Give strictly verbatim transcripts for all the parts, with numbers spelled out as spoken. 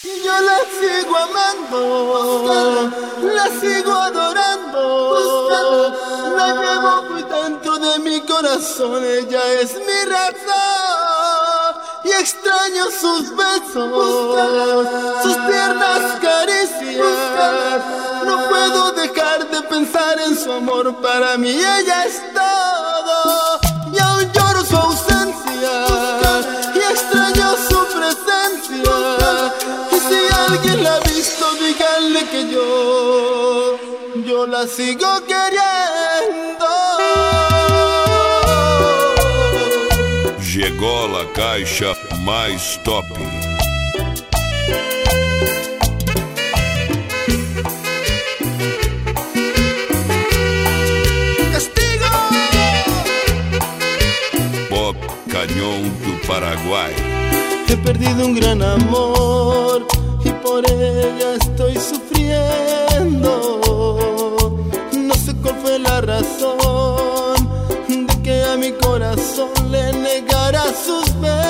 Y yo la sigo amando, la sigo adorando, la llevo muy dentro de mi corazón, ella es mi razón. Y extraño sus besos, sus tiernas caricias. No puedo dejar de pensar en su amor, para mí ella es todo. Y aún lloro su ausencia, y extraño su presencia. Y si alguien la ha visto, díganle que yo, yo la sigo queriendo. Chegou a caixa mais top. Castigo. Pop Cañón do Paraguai. He perdido un gran amor y por ella estoy sufriendo. No sé cuál fue la razón de que a mi corazón le negara sus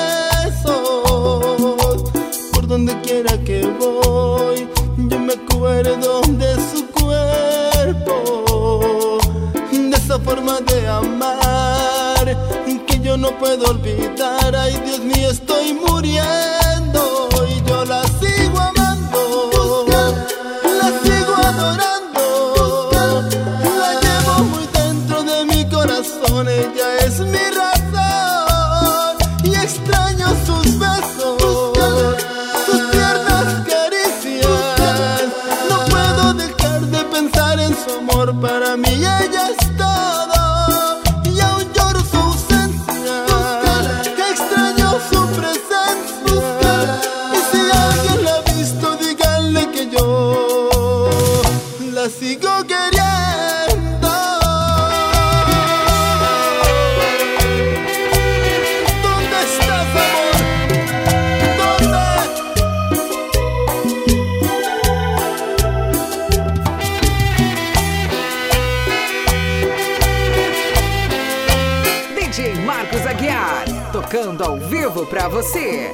besos. Por donde quiera que voy, yo me acuerdo de su cuerpo, de esa forma de amar que yo no puedo olvidar. Ay, Dios mío, estoy muriendo y yo la sigo amando, la sigo adorando, la llevo muy dentro de mi corazón, ella es mi razón. Y extraño sus besos, sus tiernas caricias. No puedo dejar de pensar en su amor, para mí ella es todo. Y aún lloro su ausencia, que extraño su presencia. Y si alguien la ha visto, díganle que yo la sigo queriendo. ¿Dónde estás, amor? ¿Dónde? D J Marcos Aguiar, tocando ao vivo pra você.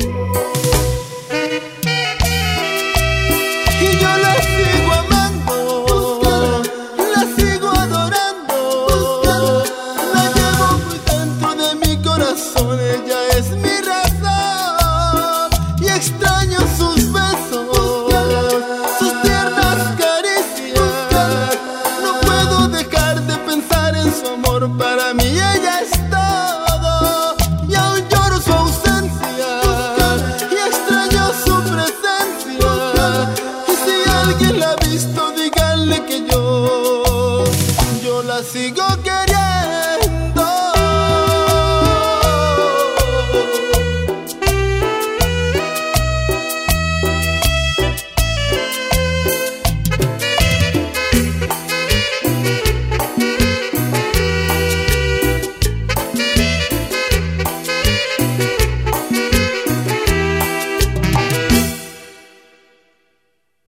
Y yo la sigo amando, la sigo adorando, la llevo muy dentro de mi corazón, ella es mi razón. Y extraño sus besos, sus tiernas caricias. No puedo dejar de pensar en su amor, para mí ella es todo. Y aún lloro su ausencia, y extraño su presencia. Y si alguien la ha visto, díganle que yo, yo la sigo queriendo.